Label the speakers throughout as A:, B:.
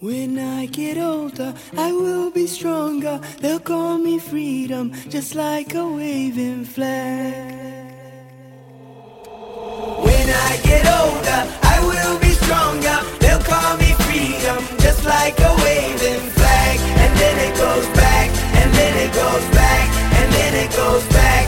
A: When I get older, I will be stronger. They'll call me freedom, just like a waving flag. When I get older, I will be stronger. They'll call me freedom, just like a waving flag. And then it goes back, and then it goes back, and then it goes back.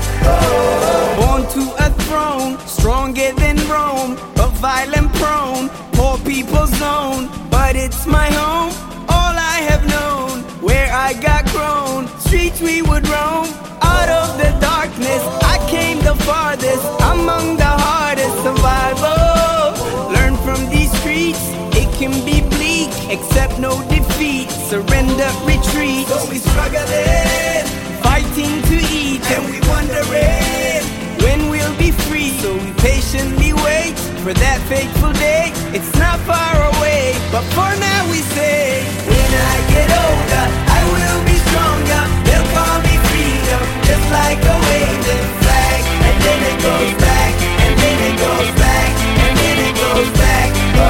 A: Oh. Born to a throne, stronger than Rome, but violent prone, poor people's zone. But it's my home, all I have known. Where I got grown, streets we would roam. Out of the darkness, I came the farthest. Among the hardest survival. Learn from these streets, it can be bleak. Accept no defeat, surrender, retreat. So we struggling, fighting to eat, and we wondering when we'll be free. So we patiently wait for that fateful day. It's not far away, but for now we say, when I get older, I will be stronger. They'll call me freedom, just like a waving flag. And then it goes back, and then it goes back, and then it goes back.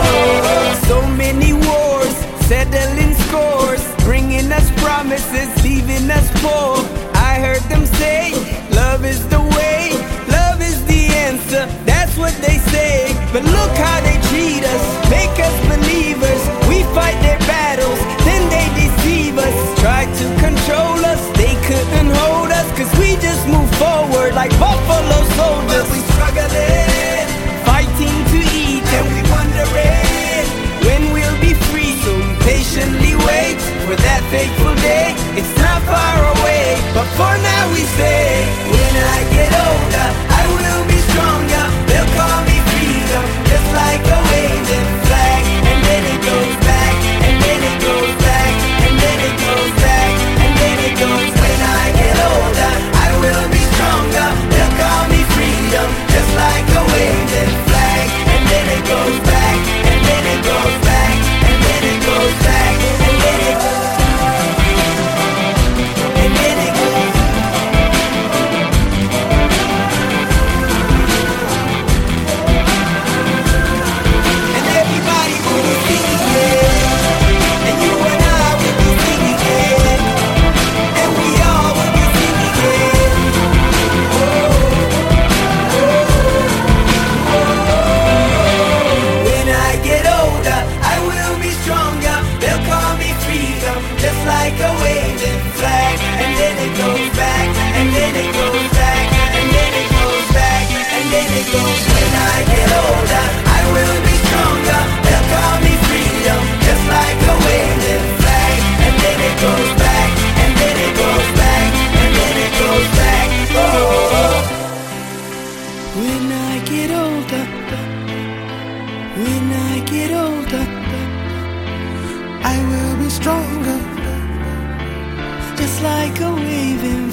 A: Oh, so many wars, settling scores, bringing us promises, leaving us poor. I heard them say, love is the way, love is the answer. That's what they say, but look how they treat us, make us believers. We fight their battles, then they deceive us. Try to control us, they couldn't hold us, cause we just move forward like buffalo soldiers. But we struggling, fighting to eat, and we wondering when we'll be free. So we patiently wait for that fateful day. It's not far away, but for now we say, when I get older, I will be stronger. They'll call me freedom, just like a waving flag. And then it goes back, and then it goes back, and then it goes back, and then it goes. When I get older, I will be stronger. They'll call me freedom, just like a waving flag. And then it goes back, and then it goes back, and then it goes back, and then it goes. And then it goes. And everybody will be singing it, and you and I will be singing it, and we all will be singing it. Oh, oh, oh. When I get older, I will be stronger. They'll call me freedom, just like a waving flag. And then it goes back, and then it goes back, and then it goes back, and then it goes. When I get older, I will be stronger. They'll call me freedom, just like a waving flag. And then it goes back, and then it goes back, and then it goes back. Oh, when I get older, when I get older, I will be stronger, just like a waving